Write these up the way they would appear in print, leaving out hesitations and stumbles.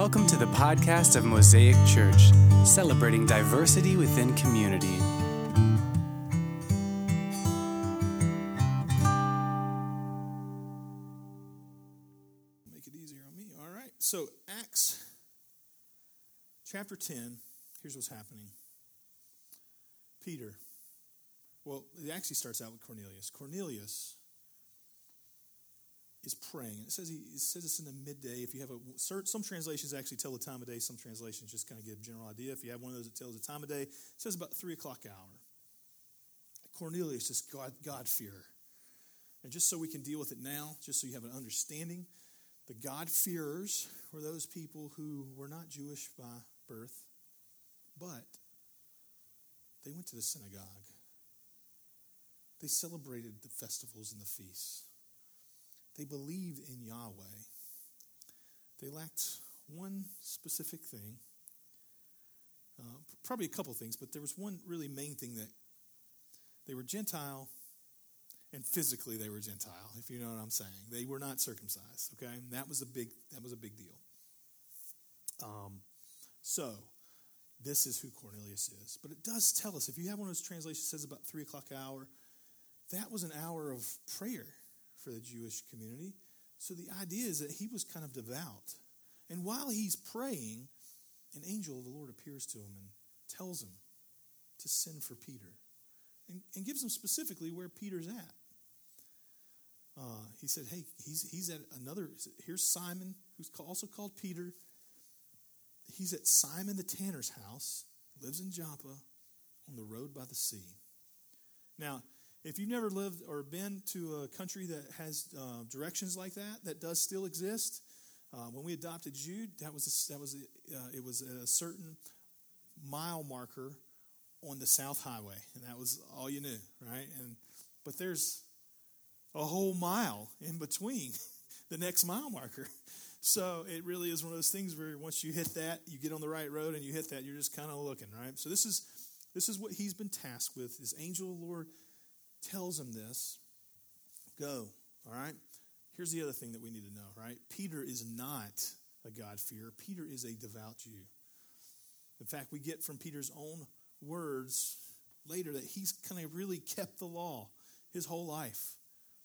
Welcome to the podcast of Mosaic Church, celebrating diversity within community. Make it easier on me. All right. So Acts chapter 10, here's what's happening. Peter. Well, it actually starts out with Cornelius. Cornelius is praying. It says it's in the midday. If you have some translations actually tell the time of day. Some translations just kind of give a general idea. If you have one of those that tells the time of day, it says about 3 o'clock hour. Cornelius is God-fearer. And just so we can deal with it now, just so you have an understanding, the God-fearers were those people who were not Jewish by birth, but they went to the synagogue. They celebrated the festivals and the feasts. They believed in Yahweh. They lacked one specific thing, probably a couple things, but there was one really main thing, that they were Gentile, and physically they were Gentile, if you know what I'm saying. They were not circumcised, okay? And that was a big deal. So this is who Cornelius is. But it does tell us, if you have one of those translations that says about 3 o'clock hour, that was an hour of prayer for the Jewish community. So the idea is that he was kind of devout. And while he's praying, an angel of the Lord appears to him and tells him to send for Peter. And gives him specifically where Peter's at. He said, hey, he's at another, here's Simon, who's also called Peter. He's at Simon the tanner's house, lives in Joppa, on the road by the sea. Now, if you've never lived or been to a country that has directions like that does still exist. When we adopted Jude, it was a certain mile marker on the South Highway, and that was all you knew, right? But there's a whole mile in between the next mile marker. So it really is one of those things where once you hit that, you get on the right road, and you hit that, you're just kind of looking, right? So this is what he's been tasked with. This angel of the Lord tells him this. Go, all right? Here's the other thing that we need to know, right? Peter is not a God-fearer. Peter is a devout Jew. In fact, we get from Peter's own words later that he's kind of really kept the law his whole life.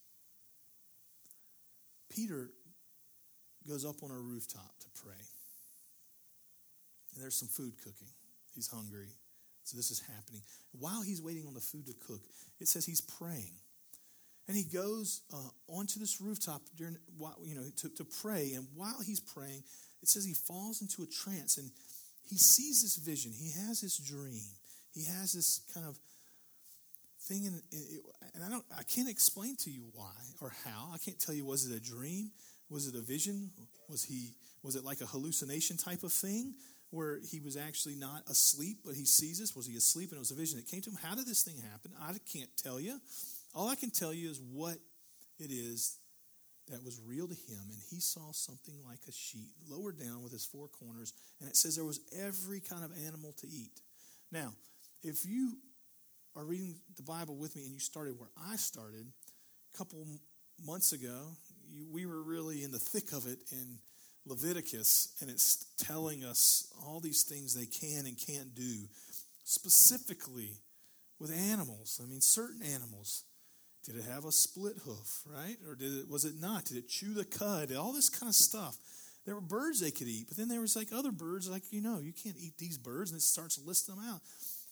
Peter goes up on a rooftop to pray. And there's some food cooking. He's hungry. So this is happening. While he's waiting on the food to cook, it says he's praying. And he goes onto this rooftop to pray. And while he's praying, it says he falls into a trance. And he sees this vision. He has this dream. He has this kind of thing. And I can't explain to you why or how. I can't tell you, was it a dream? Was it a vision? Was it like a hallucination type of thing, where he was actually not asleep, but he sees this? Was he asleep and it was a vision that came to him? How did this thing happen? I can't tell you. All I can tell you is what it is that was real to him. And he saw something like a sheet lowered down with its 4 corners. And it says there was every kind of animal to eat. Now, if you are reading the Bible with me and you started where I started a couple months ago, we were really in the thick of it in Leviticus, and it's telling us all these things they can and can't do, specifically with animals. I mean, certain animals. Did it have a split hoof, right? Or was it not? Did it chew the cud? All this kind of stuff. There were birds they could eat, but then there was like other birds, like, you can't eat these birds, and it starts to list them out.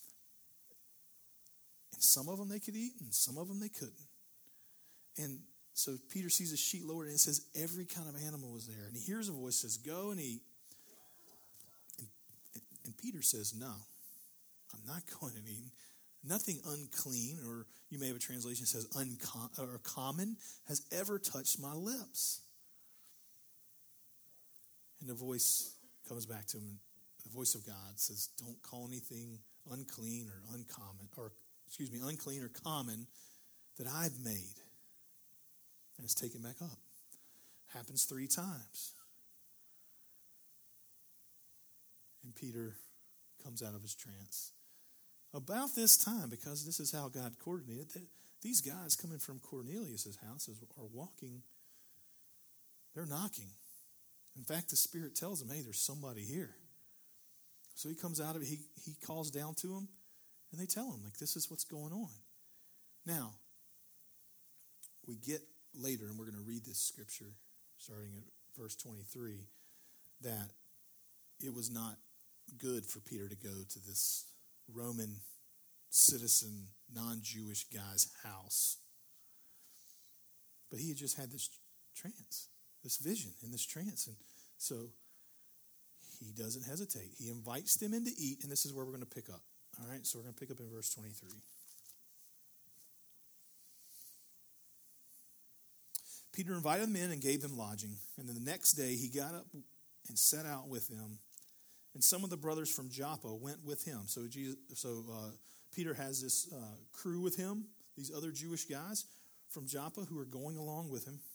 And some of them they could eat, and some of them they couldn't. And so Peter sees a sheet lowered, and it says every kind of animal was there. And he hears a voice that says, go and eat. And Peter says, no, I'm not going and eating. Nothing unclean, or you may have a translation that says common, has ever touched my lips. And the voice comes back to him. The voice of God says, don't call anything unclean or unclean or common that I've made. And it's taken back up. Happens 3 times. And Peter comes out of his trance. About this time, because this is how God coordinated, that these guys coming from Cornelius' house are walking. They're knocking. In fact, the Spirit tells him, hey, there's somebody here. So he comes out of it, he calls down to him, and they tell him, like, this is what's going on. Now, we get later, and we're going to read this scripture, starting at verse 23, that it was not good for Peter to go to this Roman citizen, non-Jewish guy's house. But he had just had this trance, this vision in this trance. And so he doesn't hesitate. He invites them in to eat, and this is where we're going to pick up. All right, so we're going to pick up in verse 23. Peter invited them in and gave them lodging. And then the next day he got up and set out with them. And some of the brothers from Joppa went with him. So Peter has this crew with him, these other Jewish guys from Joppa who are going along with him.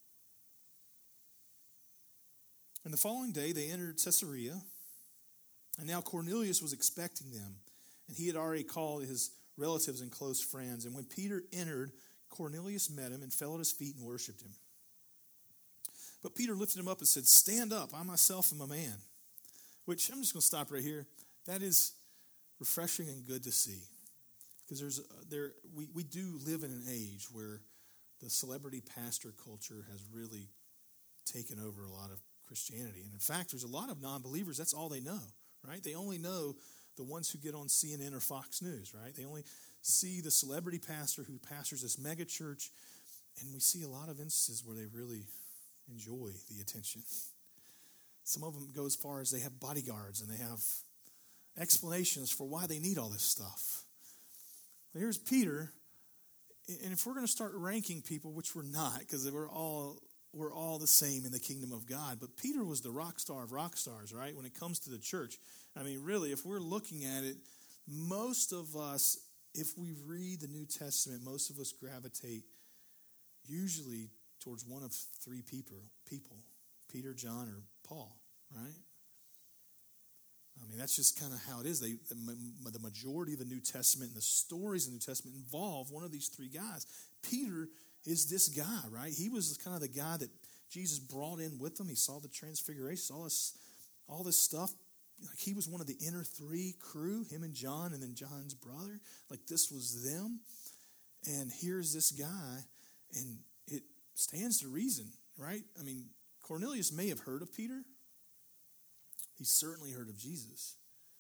And the following day they entered Caesarea. And now Cornelius was expecting them. And he had already called his relatives and close friends. And when Peter entered, Cornelius met him and fell at his feet and worshipped him. But Peter lifted him up and said, stand up, I myself am a man. Which, I'm just going to stop right here. That is refreshing and good to see. Because we do live in an age where the celebrity pastor culture has really taken over a lot of Christianity. And in fact, there's a lot of non-believers, that's all they know, right? They only know the ones who get on CNN or Fox News, right? They only see the celebrity pastor who pastors this mega church, and we see a lot of instances where they really enjoy the attention. Some of them go as far as they have bodyguards and they have explanations for why they need all this stuff. Here's Peter, and if we're going to start ranking people, which we're not, because we're all the same in the kingdom of God, but Peter was the rock star of rock stars, right, when it comes to the church. I mean, really, if we're looking at it, most of us, if we read the New Testament, most of us gravitate usually towards one of three people, Peter, John, or Paul, right? I mean, that's just kind of how it is. The majority of the New Testament and the stories in the New Testament involve one of these three guys. Peter is this guy, right? He was kind of the guy that Jesus brought in with him. He saw the transfiguration, saw all this stuff. Like, he was one of the inner three crew, him and John, and then John's brother. Like, this was them. And here's this guy, and it stands to reason, right? I mean, Cornelius may have heard of Peter. He certainly heard of Jesus.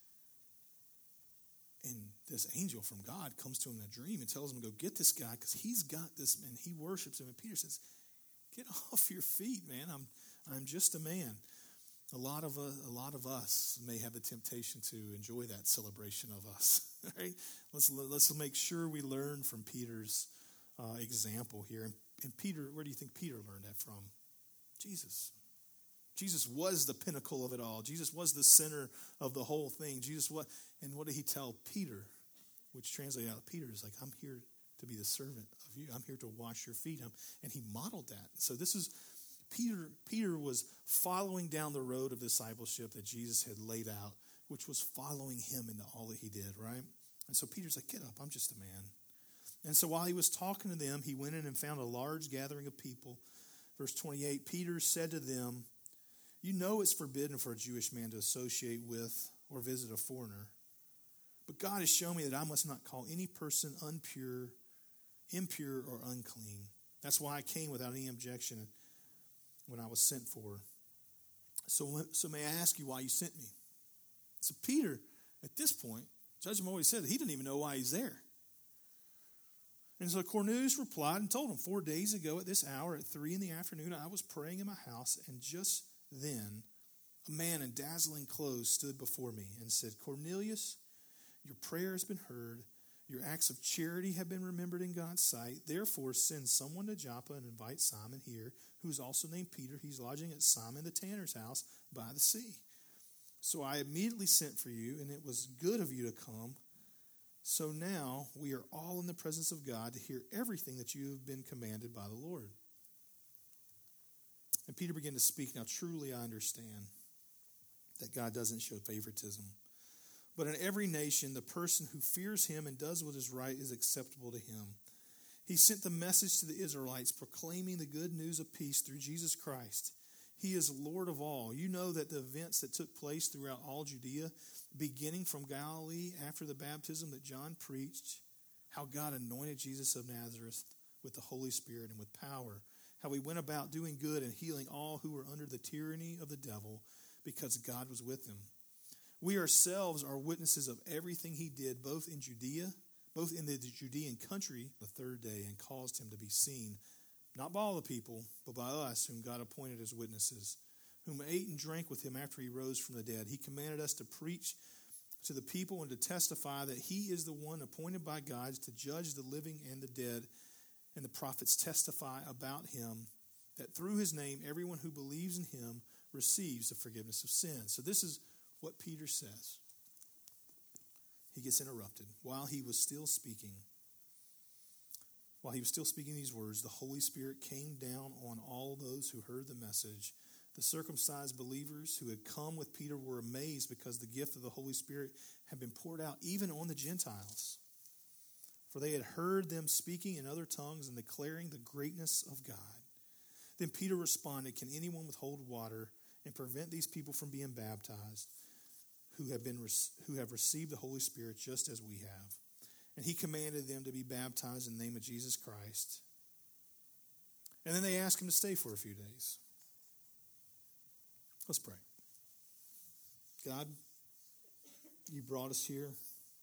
And this angel from God comes to him in a dream and tells him to go get this guy because he's got this, and he worships him. And Peter says, get off your feet, man. I'm just a man. A lot of us may have the temptation to enjoy that celebration of us. Right? Let's make sure we learn from Peter's example here. And Peter, where do you think Peter learned that from? Jesus. Jesus was the pinnacle of it all. Jesus was the center of the whole thing. And what did he tell Peter? Which translated out, Peter is like, I'm here to be the servant of you. I'm here to wash your feet. And he modeled that. So this is Peter was following down the road of discipleship that Jesus had laid out, which was following him into all that he did, right? And so Peter's like, get up, I'm just a man. And so while he was talking to them, he went in and found a large gathering of people. Verse 28, Peter said to them, you know it's forbidden for a Jewish man to associate with or visit a foreigner. But God has shown me that I must not call any person impure, or unclean. That's why I came without any objection when I was sent for. So may I ask you why you sent me? So Peter, at this point, Judge always said that he didn't even know why he's there. And so Cornelius replied and told him, 4 days ago at this hour, at 3 p.m, I was praying in my house, and just then a man in dazzling clothes stood before me and said, Cornelius, your prayer has been heard. Your acts of charity have been remembered in God's sight. Therefore, send someone to Joppa and invite Simon here, who is also named Peter. He's lodging at Simon the tanner's house by the sea. So I immediately sent for you, and it was good of you to come. So now we are all in the presence of God to hear everything that you have been commanded by the Lord. And Peter began to speak. Now truly I understand that God doesn't show favoritism. But in every nation, the person who fears him and does what is right is acceptable to him. He sent the message to the Israelites, proclaiming the good news of peace through Jesus Christ. He is Lord of all. You know that the events that took place throughout all Judea, beginning from Galilee after the baptism that John preached, how God anointed Jesus of Nazareth with the Holy Spirit and with power, how he went about doing good and healing all who were under the tyranny of the devil, because God was with him. We ourselves are witnesses of everything he did, both in the Judean country, the third day, and caused him to be seen, not by all the people, but by us, whom God appointed as witnesses, whom ate and drank with him after he rose from the dead. He commanded us to preach to the people and to testify that he is the one appointed by God to judge the living and the dead. And the prophets testify about him, that through his name everyone who believes in him receives the forgiveness of sins. So this is what Peter says. He gets interrupted. While he was still speaking these words, the Holy Spirit came down on all those who heard the message. The circumcised believers who had come with Peter were amazed because the gift of the Holy Spirit had been poured out even on the Gentiles. For they had heard them speaking in other tongues and declaring the greatness of God. Then Peter responded, "Can anyone withhold water and prevent these people from being baptized who have received the Holy Spirit just as we have?" And he commanded them to be baptized in the name of Jesus Christ. And then they asked him to stay for a few days. Let's pray. God, you brought us here.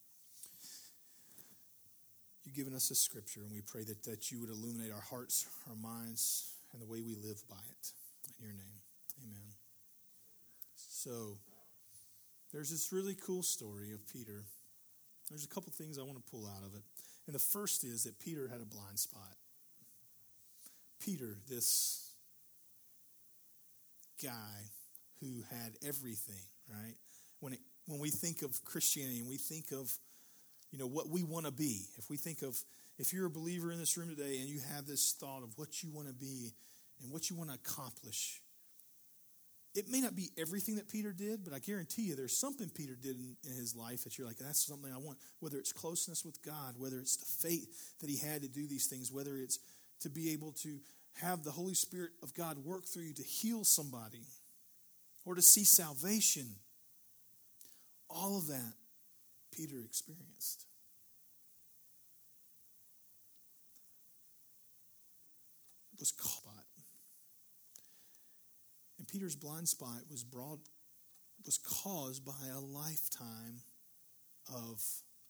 You've given us this scripture, and we pray that you would illuminate our hearts, our minds, and the way we live by it. In your name, amen. So, there's this really cool story of Peter. There's a couple things I want to pull out of it. And the first is that Peter had a blind spot. Peter, this guy who had everything, right? When we think of Christianity and we think of, what we want to be, if you're a believer in this room today and you have this thought of what you want to be and what you want to accomplish, it may not be everything that Peter did, but I guarantee you there's something Peter did in his life that you're like, that's something I want. Whether it's closeness with God, whether it's the faith that he had to do these things, whether it's to be able to have the Holy Spirit of God work through you to heal somebody or to see salvation. All of that Peter experienced. Was caught. And Peter's blind spot was caused by a lifetime of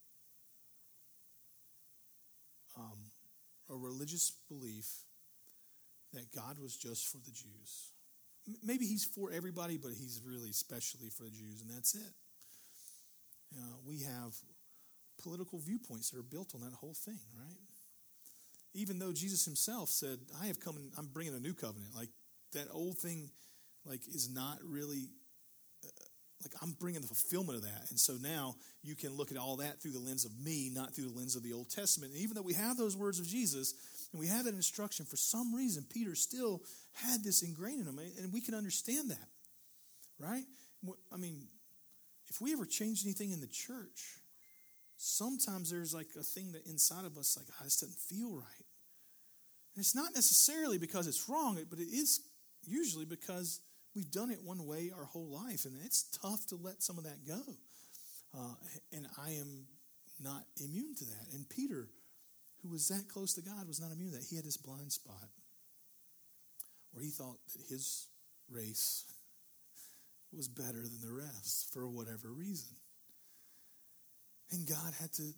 a religious belief that God was just for the Jews. Maybe he's for everybody, but he's really especially for the Jews, and that's it. We have political viewpoints that are built on that whole thing, right? Even though Jesus himself said, I have come and I'm bringing a new covenant. Like that old thing is not really, I'm bringing the fulfillment of that. And so now you can look at all that through the lens of me, not through the lens of the Old Testament. And even though we have those words of Jesus and we have that instruction, for some reason Peter still had this ingrained in him. And we can understand that, right? I mean, if we ever change anything in the church, sometimes there's a thing that inside of us, this doesn't feel right. And it's not necessarily because it's wrong, but it is usually because we've done it one way our whole life, and it's tough to let some of that go. And I am not immune to that. And Peter, who was that close to God, was not immune to that. He had this blind spot where he thought that his race was better than the rest for whatever reason. And God had to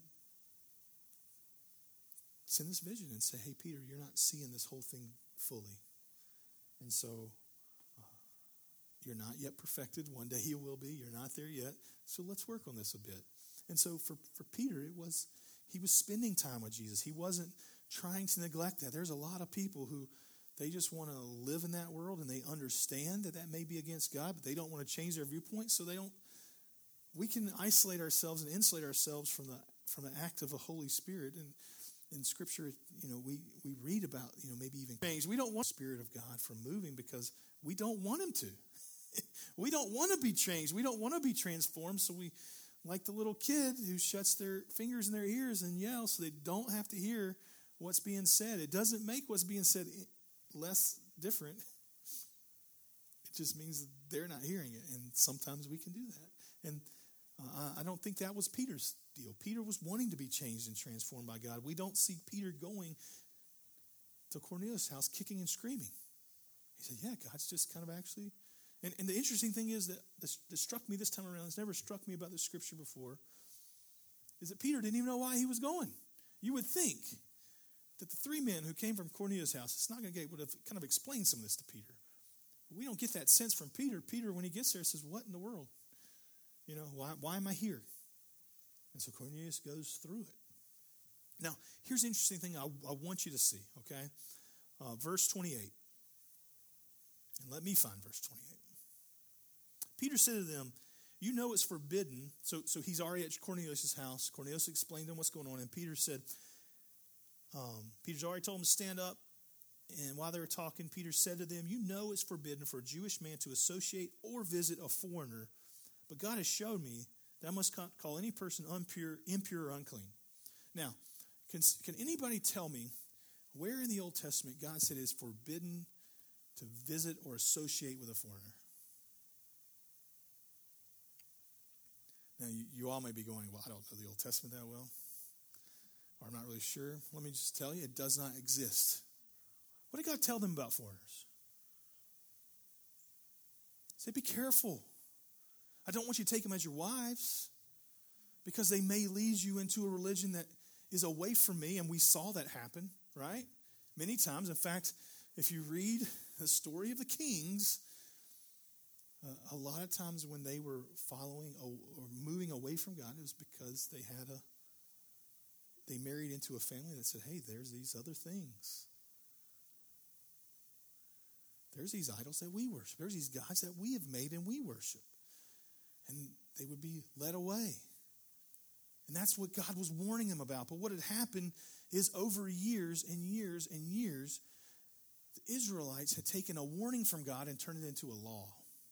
send this vision and say, hey, Peter, you're not seeing this whole thing fully. And so you're not yet perfected. One day you will be. You're not there yet. So let's work on this a bit. And so for Peter, he was spending time with Jesus. He wasn't trying to neglect that. There's a lot of people who they just want to live in that world, and they understand that may be against God, but they don't want to change their viewpoint, so we can isolate ourselves and insulate ourselves from the act of the Holy Spirit. And in Scripture, we read about, maybe even change. We don't want the Spirit of God from moving because we don't want him to. We don't want to be changed. We don't want to be transformed. So we, like the little kid who shuts their fingers in their ears and yells so they don't have to hear what's being said. It doesn't make what's being said less different. It just means that they're not hearing it. And sometimes we can do that. And I don't think that was Peter's deal. Peter was wanting to be changed and transformed by God. We don't see Peter going to Cornelius' house kicking and screaming. He said, yeah, God's just kind of actually... And the interesting thing is that struck me this time around, it's never struck me about this scripture before, is that Peter didn't even know why he was going. You would think that the three men who came from Cornelius' house, it's not going to would have kind of explained some of this to Peter. We don't get that sense from Peter. Peter, when he gets there, says, what in the world? You know, why am I here? And so Cornelius goes through it. Now, here's the interesting thing I want you to see, okay? Verse 28. And let me find verse 28. Peter said to them, you know it's forbidden. So he's already at Cornelius' house. Cornelius explained to him what's going on. And Peter said, Peter's already told him to stand up. And while they were talking, Peter said to them, you know it's forbidden for a Jewish man to associate or visit a foreigner. But God has showed me that I must call any person impure or unclean. Now, can anybody tell me where in the Old Testament God said it is forbidden to visit or associate with a foreigner? Now, you all may be going, well, I don't know the Old Testament that well, or I'm not really sure. Let me just tell you, it does not exist. What did God tell them about foreigners? He said, be careful. I don't want you to take them as your wives, because they may lead you into a religion that is away from me, and we saw that happen, right? Many times. In fact, if you read the story of the kings, a lot of times when they were following or moving away from God, it was because they married into a family that said, hey, there's these other things. There's these idols that we worship. There's these gods that we have made and we worship. And they would be led away. And that's what God was warning them about. But what had happened is over years and years and years, the Israelites had taken a warning from God and turned it into a law.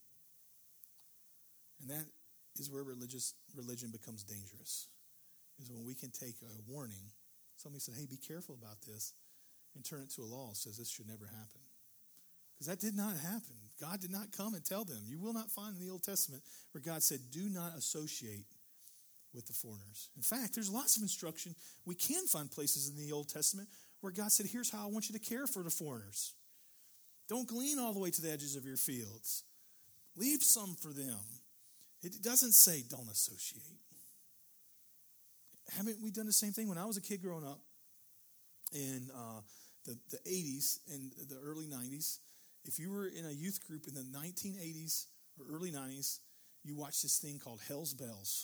And that is where religion becomes dangerous. Is when we can take a warning. Somebody said, hey, be careful about this, and turn it to a law. It says this should never happen. Because that did not happen. God did not come and tell them. You will not find in the Old Testament where God said, do not associate with the foreigners. In fact, there's lots of instruction. We can find places in the Old Testament where God said, here's how I want you to care for the foreigners. Don't glean all the way to the edges of your fields. Leave some for them. It doesn't say don't associate. Haven't we done the same thing? When I was a kid growing up in the 80s and the early 90s, if you were in a youth group in the 1980s or early 90s, you watched this thing called Hell's Bells.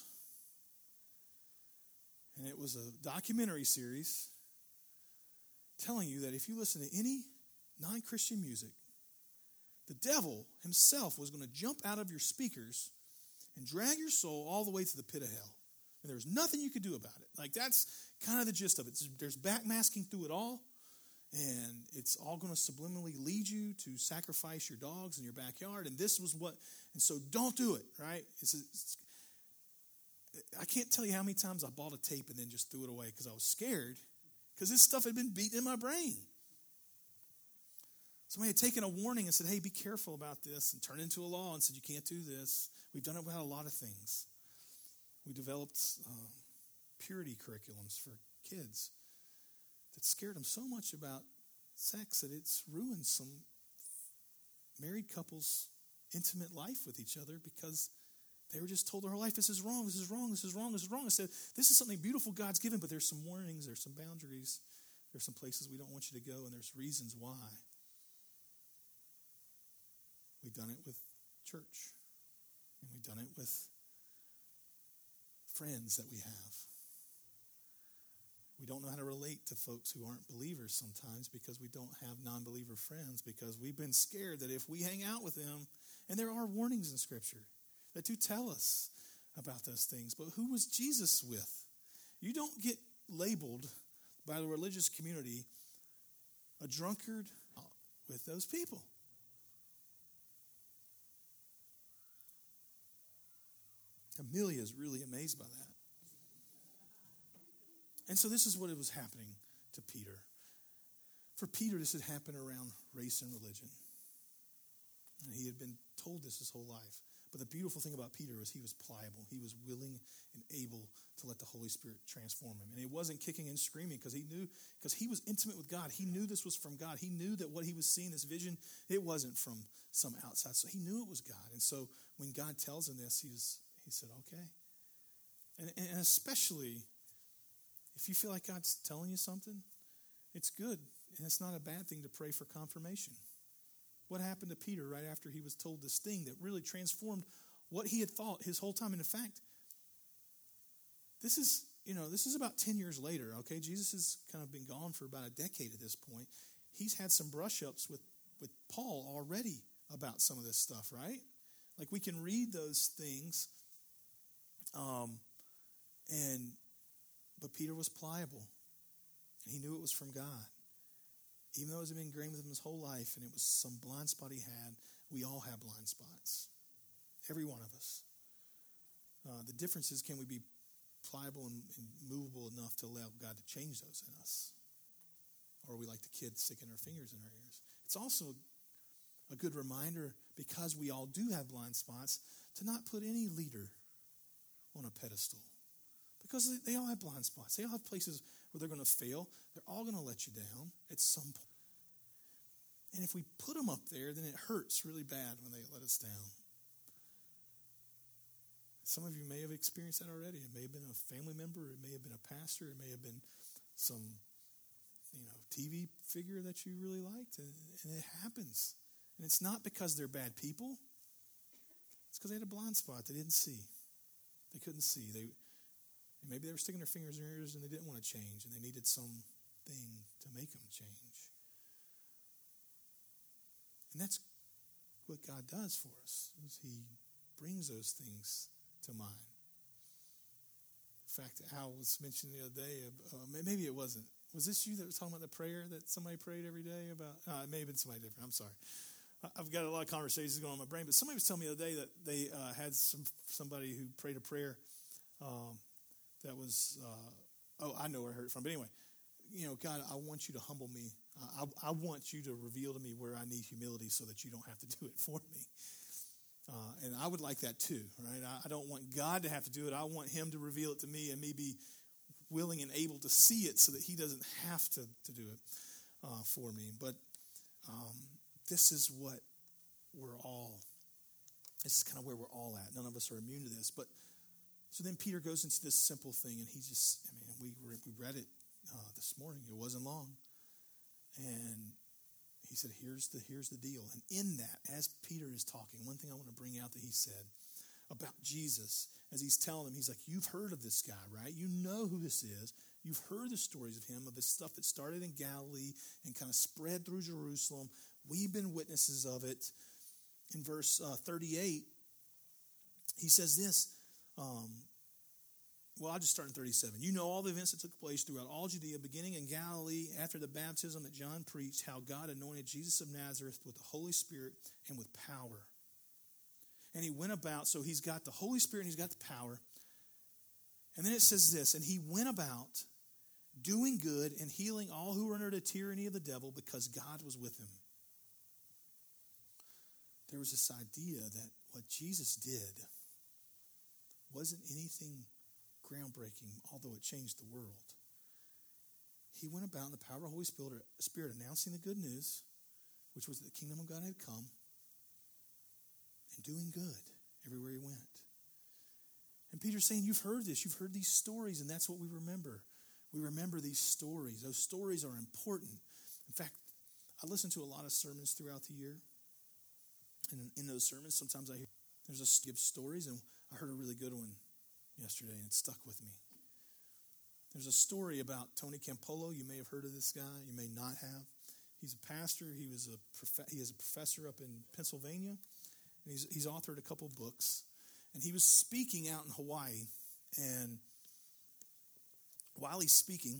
And it was a documentary series telling you that if you listen to any non-Christian music, the devil himself was going to jump out of your speakers and drag your soul all the way to the pit of hell. And there's nothing you could do about it. Like, that's kind of the gist of it. There's backmasking through it all. And it's all going to subliminally lead you to sacrifice your dogs in your backyard. And this was what, and so don't do it, right? I can't tell you how many times I bought a tape and then just threw it away because I was scared, because this stuff had been beaten in my brain. Somebody had taken a warning and said, hey, be careful about this, and turned it into a law and said, you can't do this. We've done it with a lot of things. We developed purity curriculums for kids that scared them so much about sex that it's ruined some married couples' intimate life with each other because they were just told their whole life, this is wrong, this is wrong, this is wrong, this is wrong. I said, this is something beautiful God's given, but there's some warnings, there's some boundaries, there's some places we don't want you to go, and there's reasons why. We've done it with church, and we've done it with friends that we have. We don't know how to relate to folks who aren't believers sometimes because we don't have non-believer friends, because we've been scared that if we hang out with them, and there are warnings in Scripture that do tell us about those things, but who was Jesus with? You don't get labeled by the religious community a drunkard with those people. Amelia is really amazed by that. And so this is what was happening to Peter. For Peter, this had happened around race and religion. And he had been told this his whole life. But the beautiful thing about Peter was he was pliable. He was willing and able to let the Holy Spirit transform him. And he wasn't kicking and screaming because he was intimate with God. He knew this was from God. He knew that what he was seeing, this vision, it wasn't from some outside. So he knew it was God. And so when God tells him this, he said, okay. And especially if you feel like God's telling you something, it's good. And it's not a bad thing to pray for confirmation. What happened to Peter right after he was told this thing that really transformed what he had thought his whole time? And in fact, this is about 10 years later, okay? Jesus has kind of been gone for about a decade at this point. He's had some brush-ups with Paul already about some of this stuff, right? Like we can read those things, but Peter was pliable, and he knew it was from God. Even though it had been ingrained with him his whole life, and it was some blind spot he had, we all have blind spots. Every one of us. The difference is, can we be pliable and movable enough to allow God to change those in us? Or are we like the kid sticking our fingers in our ears? It's also a good reminder, because we all do have blind spots, to not put any leader on a pedestal. Because they all have blind spots. They all have places where they're going to fail. They're all going to let you down at some point. And if we put them up there, then it hurts really bad when they let us down. Some of you may have experienced that already. It may have been a family member. It may have been a pastor. It may have been some, TV figure that you really liked. And it happens. And it's not because they're bad people. It's because they had a blind spot they didn't see. They couldn't see. Maybe they were sticking their fingers in their ears and they didn't want to change, and they needed something to make them change. And that's what God does for us, is he brings those things to mind. In fact, Al was mentioning the other day, maybe it wasn't. Was this you that was talking about the prayer that somebody prayed every day about? It may have been somebody different. I'm sorry. I've got a lot of conversations going on in my brain, but somebody was telling me the other day that they had somebody who prayed a prayer that was, I know where I heard it from. But anyway, God, I want you to humble me. I want you to reveal to me where I need humility so that you don't have to do it for me. And I would like that too, right? I don't want God to have to do it. I want him to reveal it to me and me be willing and able to see it so that he doesn't have to do it for me. But this is what this is kind of where we're all at. None of us are immune to this. But so then Peter goes into this simple thing, and we read it this morning. It wasn't long. And he said, here's the deal. And in that, as Peter is talking, one thing I want to bring out that he said about Jesus, as he's telling them, he's like, you've heard of this guy, right? You know who this is. You've heard the stories of him, of this stuff that started in Galilee and kind of spread through Jerusalem. We've been witnesses of it. In verse 38, he says this. I'll just start in 37. You know all the events that took place throughout all Judea, beginning in Galilee, after the baptism that John preached, how God anointed Jesus of Nazareth with the Holy Spirit and with power. And he went about, so he's got the Holy Spirit and he's got the power. And then it says this, and he went about doing good and healing all who were under the tyranny of the devil, because God was with him. There was this idea that what Jesus did wasn't anything groundbreaking, although it changed the world. He went about in the power of the Holy Spirit announcing the good news, which was that the kingdom of God had come, and doing good everywhere he went. And Peter's saying, you've heard this, you've heard these stories, and that's what we remember. We remember these stories. Those stories are important. In fact, I listen to a lot of sermons throughout the year. And in those sermons, sometimes I hear give stories, and I heard a really good one yesterday, and it stuck with me. There's a story about Tony Campolo. You may have heard of this guy. You may not have. He's a pastor. He is a professor up in Pennsylvania, and he's authored a couple books. And he was speaking out in Hawaii, and while he's speaking,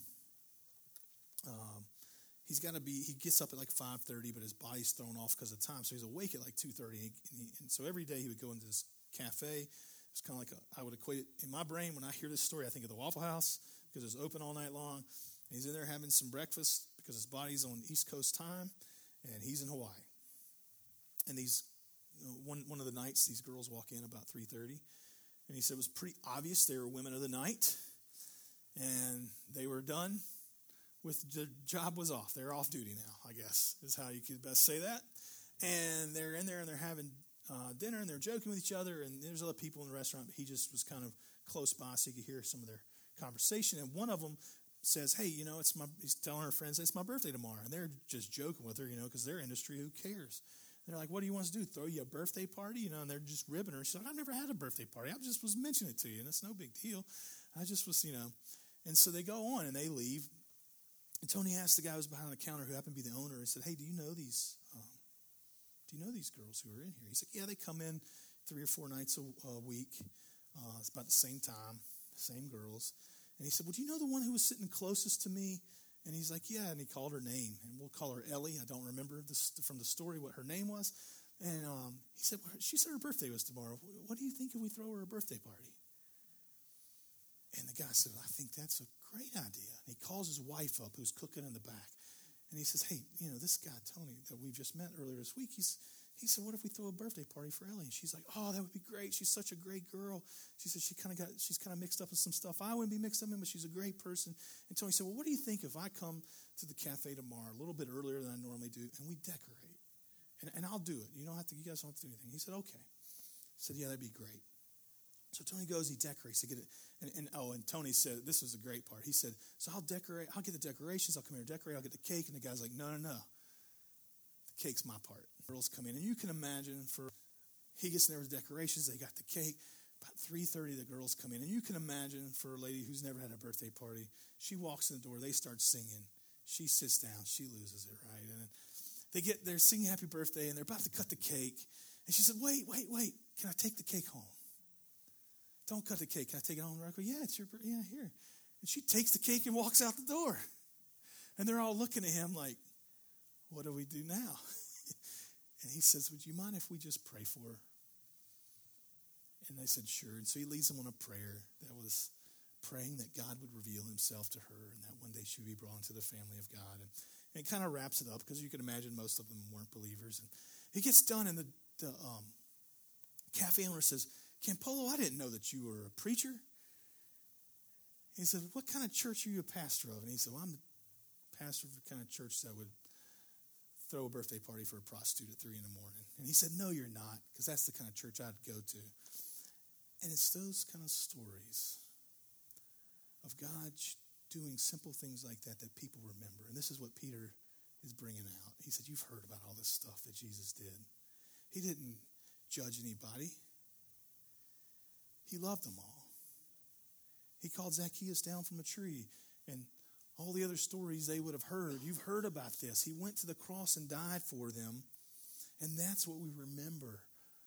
he gets up at like 5:30, but his body's thrown off because of time. So he's awake at like 2:30. And so every day he would go into this cafe. It's kind of like I would equate it in my brain. When I hear this story, I think of the Waffle House, because it's open all night long. And he's in there having some breakfast because his body's on East Coast time, and he's in Hawaii. And these one of the nights, these girls walk in about 3:30, and he said it was pretty obvious they were women of the night, and they were done with the job was off. They're off duty now, I guess, is how you could best say that. And they're in there, and they're having dinner, and they're joking with each other, and there's other people in the restaurant, but he just was kind of close by so he could hear some of their conversation. And one of them says, hey, he's telling her friends, it's my birthday tomorrow. And they're just joking with her, because their industry, who cares? And they're like, what do you want us to do? Throw you a birthday party? And they're just ribbing her. She's like, I've never had a birthday party. I just was mentioning it to you, and it's no big deal. I just was, And so they go on, and they leave. And Tony asked the guy who was behind the counter, who happened to be the owner, and said, hey, do you know these girls who are in here? He's like, yeah, they come in 3 or 4 nights a week. It's about the same time, same girls. And he said, well, do you know the one who was sitting closest to me? And he's like, yeah, and he called her name. And we'll call her Ellie. I don't remember from the story what her name was. And he said, well, she said her birthday was tomorrow. What do you think if we throw her a birthday party? And the guy said, I think that's a great idea. And he calls his wife up, who's cooking in the back. And he says, hey, this guy, Tony, that we just met earlier this week, he said, what if we throw a birthday party for Ellie? And she's like, oh, that would be great. She's such a great girl. She said she's kind of mixed up with some stuff I wouldn't be mixed up in, but she's a great person. And Tony said, well, what do you think if I come to the cafe tomorrow a little bit earlier than I normally do, and we decorate? And I'll do it. You guys don't have to do anything. He said, okay. He said, yeah, that'd be great. So Tony goes, he decorates. They get it. And Tony said, this was a great part. He said, so I'll decorate. I'll get the decorations. I'll come here and decorate. I'll get the cake. And the guy's like, no. The cake's my part. Girls come in. And you can imagine he gets in there with the decorations. They got the cake. About 3:30, the girls come in. And you can imagine for a lady who's never had a birthday party, she walks in the door. They start singing. She sits down. She loses it, right? And they're singing happy birthday, and they're about to cut the cake. And she said, wait. Can I take the cake home? Don't cut the cake. Can I take it home? I go, yeah, it's your birthday. Yeah, here. And she takes the cake and walks out the door. And they're all looking at him like, what do we do now? And he says, would you mind if we just pray for her? And they said, sure. And so he leads them on a prayer that was praying that God would reveal himself to her and that one day she would be brought into the family of God. And it kind of wraps it up because you can imagine most of them weren't believers. And he gets done, and the cafe owner says, Campolo, I didn't know that you were a preacher. He said, what kind of church are you a pastor of? And he said, well, I'm the pastor of the kind of church that would throw a birthday party for a prostitute at 3 a.m. And he said, no, you're not, because that's the kind of church I'd go to. And it's those kind of stories of God doing simple things like that people remember. And this is what Peter is bringing out. He said, you've heard about all this stuff that Jesus did. He didn't judge anybody. He loved them all. He called Zacchaeus down from a tree, and all the other stories they would have heard. You've heard about this. He went to the cross and died for them, and that's what we remember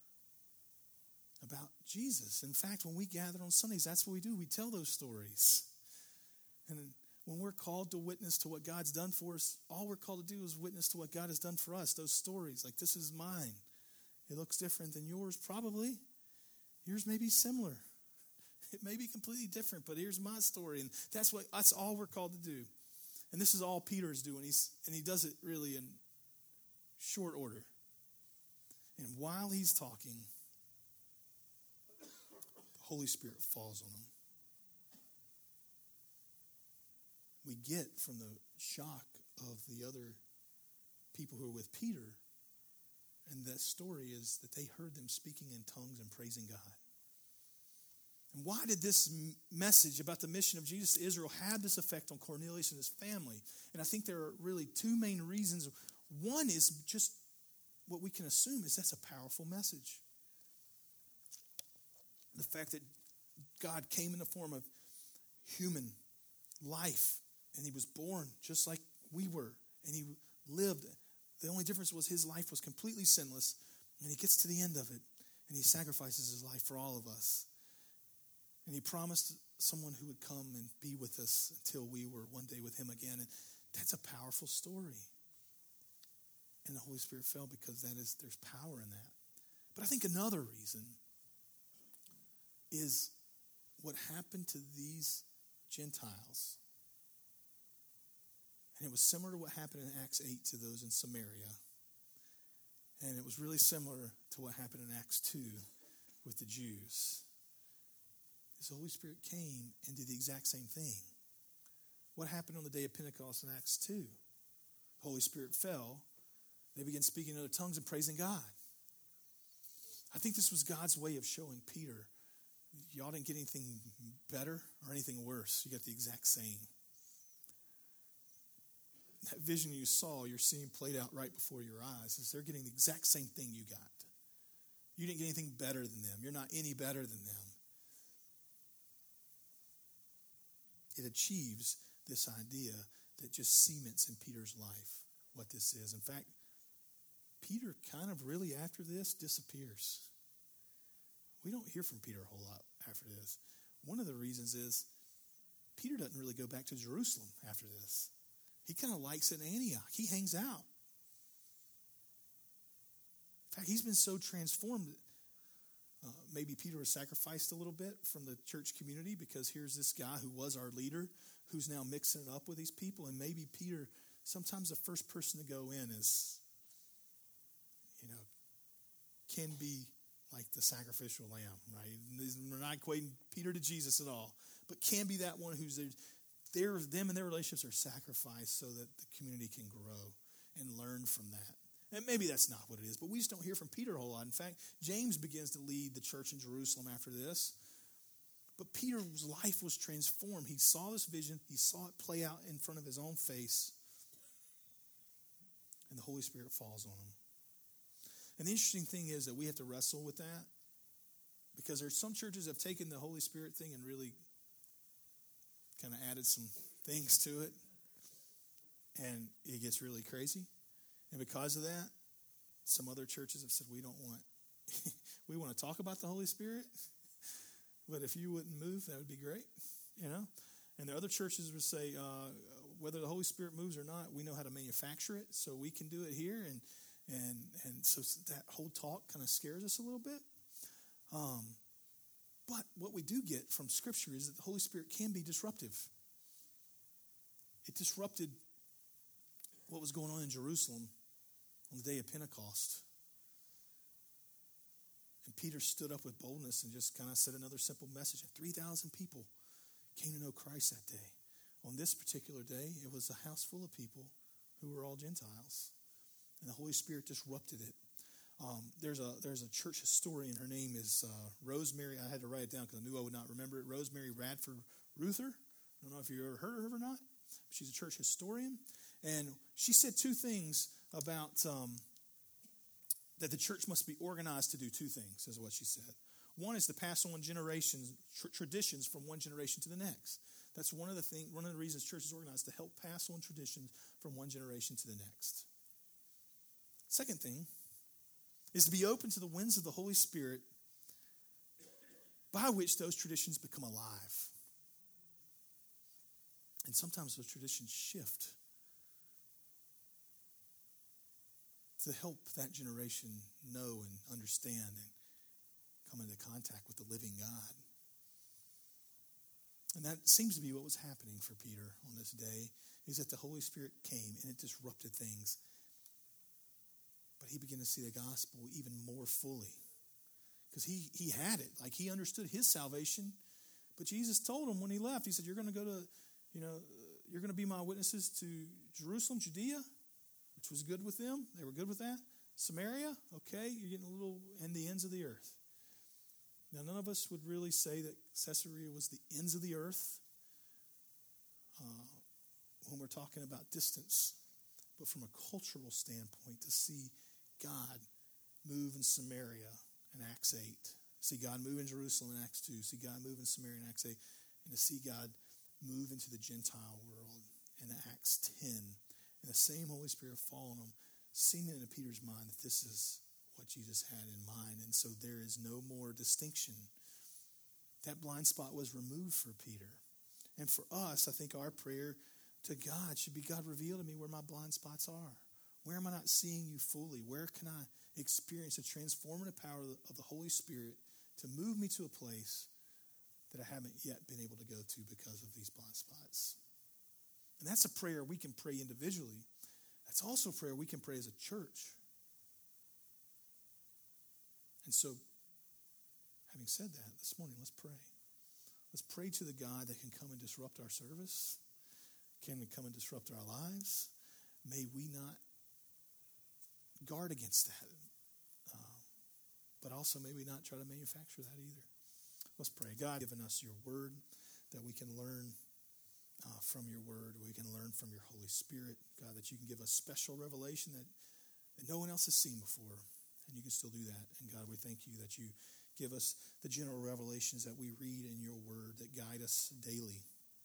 about Jesus. In fact, when we gather on Sundays, that's what we do. We tell those stories. And when we're called to witness to what God's done for us, all we're called to do is witness to what God has done for us. Those stories, like this is mine. It looks different than yours, probably. Yours may be similar. It may be completely different, but here's my story. And that's all we're called to do. And this is all Peter is doing. And he does it really in short order. And while he's talking, the Holy Spirit falls on him. We get from the shock of the other people who are with Peter, and that story is that they heard them speaking in tongues and praising God. And why did this message about the mission of Jesus to Israel have this effect on Cornelius and his family? And I think there are really two main reasons. One is just what we can assume is that's a powerful message. The fact that God came in the form of human life, and he was born just like we were, and he lived. The only difference was his life was completely sinless, and he gets to the end of it, and he sacrifices his life for all of us. And he promised someone who would come and be with us until we were one day with him again. And that's a powerful story. And the Holy Spirit fell because there's power in that. But I think another reason is what happened to these Gentiles. And it was similar to what happened in Acts 8 to those in Samaria. And it was really similar to what happened in Acts 2 with the Jews. The Holy Spirit came and did the exact same thing. What happened on the day of Pentecost in Acts 2? The Holy Spirit fell. They began speaking in other tongues and praising God. I think this was God's way of showing Peter, y'all didn't get anything better or anything worse. You got the exact same. That vision you saw, you're seeing played out right before your eyes, is they're getting the exact same thing you got. You didn't get anything better than them. You're not any better than them. It achieves this idea that just cements in Peter's life what this is. In fact, Peter kind of really after this disappears. We don't hear from Peter a whole lot after this. One of the reasons is Peter doesn't really go back to Jerusalem after this. He kind of likes it in Antioch. He hangs out. In fact, he's been so transformed. Maybe Peter was sacrificed a little bit from the church community because here's this guy who was our leader who's now mixing it up with these people. And maybe Peter, sometimes the first person to go in is, can be like the sacrificial lamb, right? We're not equating Peter to Jesus at all, but can be that one who's there. Them and their relationships are sacrificed so that the community can grow and learn from that. And maybe that's not what it is, but we just don't hear from Peter a whole lot. In fact, James begins to lead the church in Jerusalem after this. But Peter's life was transformed. He saw this vision. He saw it play out in front of his own face. And the Holy Spirit falls on him. And the interesting thing is that we have to wrestle with that because there's some churches that have taken the Holy Spirit thing and really kind of added some things to it. And it gets really crazy. And because of that, some other churches have said, we want to talk about the Holy Spirit, but if you wouldn't move, that would be great, And the other churches would say, whether the Holy Spirit moves or not, we know how to manufacture it, so we can do it here. And so that whole talk kind of scares us a little bit. But what we do get from Scripture is that the Holy Spirit can be disruptive. It disrupted what was going on in Jerusalem on the day of Pentecost. And Peter stood up with boldness and just kind of said another simple message. And 3,000 people came to know Christ that day. On this particular day, it was a house full of people who were all Gentiles. And the Holy Spirit disrupted it. There's a church historian. Her name is Rosemary. I had to write it down because I knew I would not remember it. Rosemary Radford Ruther. I don't know if you've ever heard of her or not. She's a church historian. And she said two things about that the church must be organized to do two things, is what she said. One is to pass on traditions from one generation to the next. That's one of the reasons church is organized, to help pass on traditions from one generation to the next. Second thing is to be open to the winds of the Holy Spirit by which those traditions become alive. And sometimes those traditions shift to help that generation know and understand and come into contact with the living God. And that seems to be what was happening for Peter on this day, is that the Holy Spirit came and it disrupted things. But he began to see the gospel even more fully. Because he had it. Like, he understood his salvation. But Jesus told him when he left, he said, you're going to go to, you're going to be my witnesses to Jerusalem, Judea, which was good with them. They were good with that. Samaria, okay, you're getting a little, and the ends of the earth. Now, none of us would really say that Caesarea was the ends of the earth when we're talking about distance. But from a cultural standpoint, to see God move in Samaria in Acts 8, see God move in Jerusalem in Acts 2, see God move in Samaria in Acts 8, and to see God move into the Gentile world in Acts 10, and the same Holy Spirit fall on them, seeing it in Peter's mind that this is what Jesus had in mind, and so there is no more distinction. That blind spot was removed for Peter. And for us, I think our prayer to God should be, God, reveal to me where my blind spots are. Where am I not seeing you fully? Where can I experience the transformative power of the Holy Spirit to move me to a place that I haven't yet been able to go to because of these blind spots? And that's a prayer we can pray individually. That's also a prayer we can pray as a church. And so, having said that, this morning, let's pray. Let's pray to the God that can come and disrupt our service, can come and disrupt our lives. May we not guard against that, but also may we not try to manufacture that either. Let's pray. God, given us your word that we can learn from your word, we can learn from your Holy Spirit, God, that you can give us special revelation that no one else has seen before, and you can still do that. And God, we thank you that you give us the general revelations that we read in your word that guide us daily.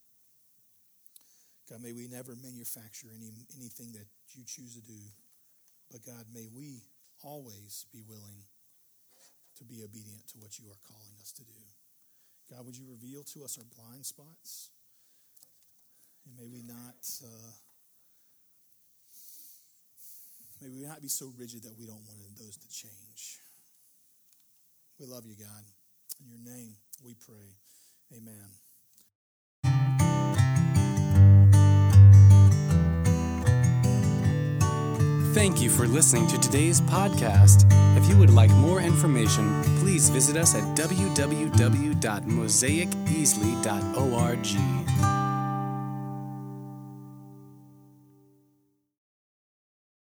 God, may we never manufacture anything that you choose to do, but God, may we always be willing to be obedient to what you are calling us to do. God, would you reveal to us our blind spots? And may we not be so rigid that we don't want those to change. We love you, God. In your name we pray. Amen. Thank you for listening to today's podcast. If you would like more information, please visit us at www.mosaiceasley.org.